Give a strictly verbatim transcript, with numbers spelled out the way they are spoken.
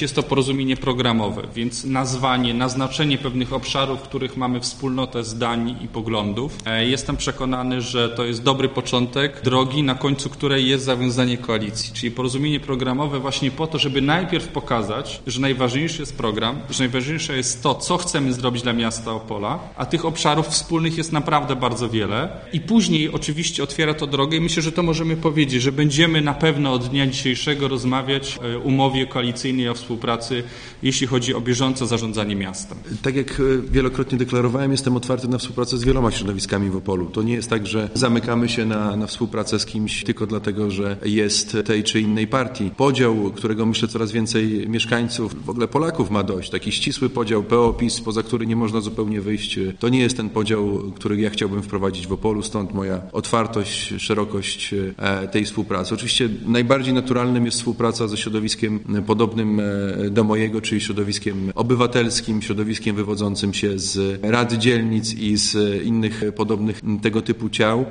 Jest to porozumienie programowe, więc nazwanie, naznaczenie pewnych obszarów, w których mamy wspólnotę zdań i poglądów. Jestem przekonany, że to jest dobry początek drogi, na końcu której jest zawiązanie koalicji. Czyli porozumienie programowe właśnie po to, żeby najpierw pokazać, że najważniejszy jest program, że najważniejsze jest to, co chcemy zrobić dla miasta Opola, a tych obszarów wspólnych jest naprawdę bardzo wiele. I później oczywiście otwiera to drogę i myślę, że to możemy powiedzieć, że będziemy na pewno od dnia dzisiejszego rozmawiać o umowie koalicyjnej o współpracy, jeśli chodzi o bieżące zarządzanie miastem. Tak jak wielokrotnie deklarowałem, jestem otwarty na współpracę z wieloma środowiskami w Opolu. To nie jest tak, że zamykamy się na, na współpracę z kimś tylko dlatego, że jest tej czy innej partii. Podział, którego myślę coraz więcej mieszkańców, w ogóle Polaków ma dość. Taki ścisły podział P O PiS, poza który nie można zupełnie wyjść. To nie jest ten podział, który ja chciałbym wprowadzić w Opolu, stąd moja otwartość, szerokość tej współpracy. Oczywiście najbardziej naturalnym jest współpraca ze środowiskiem podobnym do mojego, czyli środowiskiem obywatelskim, środowiskiem wywodzącym się z rad dzielnic i z innych podobnych tego typu ciał.